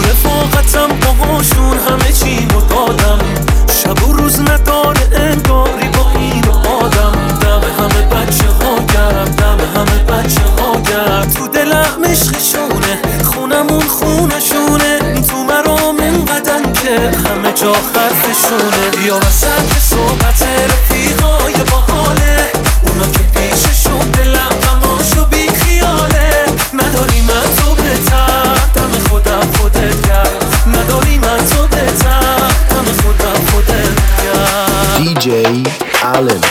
رفاقتم باهاشون همه چی رو دادم، شب و روز نداره انگاری با این آدم. دم همه بچه ها گرم، دم همه بچه ها گرم، تو دلم عشقشونه، خونمون خونشونه، تو مرام اینقدن که همه جا حرفشونه. یا وسط صحبت رفیقای باحاله، اونا که پیششون دلم غماشو بی خیاله. نداری من تو بهتر، دم خودم خودت گرد، نداری من تو بهتر، دم خودم خودت گرد. DJ Allen.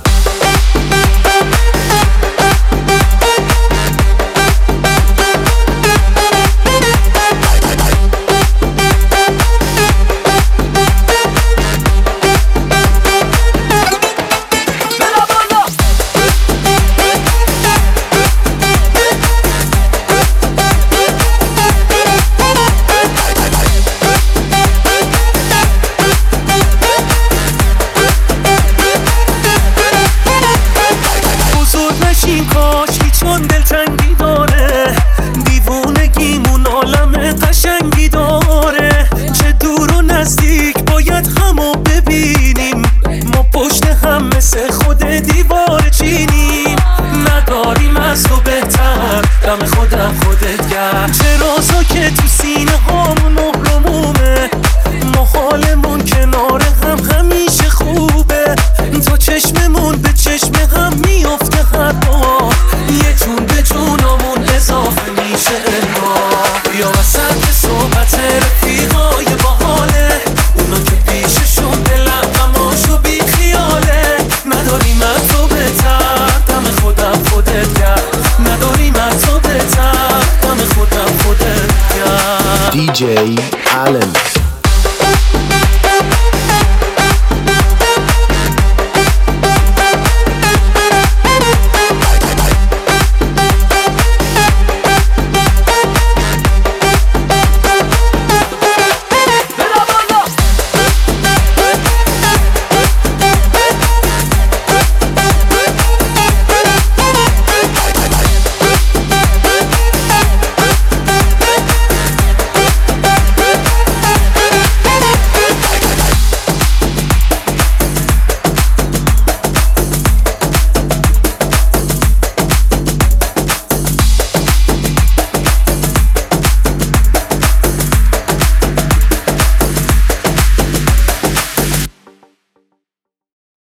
کاشی چون دلتنگی داره، دیوونگیمون عالم قشنگی داره. چه دور و نزدیک باید همو ببینیم، ما پشت هم مثل خود دیوار چینیم. نداریم از تو بهتر، دم خودم خودت گرد. چه رازا که تو سینه هامون مهرمومه، ما حالمون کنار هم همیشه خوبه. تا چشممون به چشم هم میافته هر بار، یه جون به جونمون اضافه میشه انگار. یا وسط صحبت رفیقای باحاله، اونا که پیششون دلم غماشو بی خیاله. نداری من تو بهتر، دم خودم خودت گرد، نداری من تو بهتر، دم خودم خودت گرد. DJ Allen.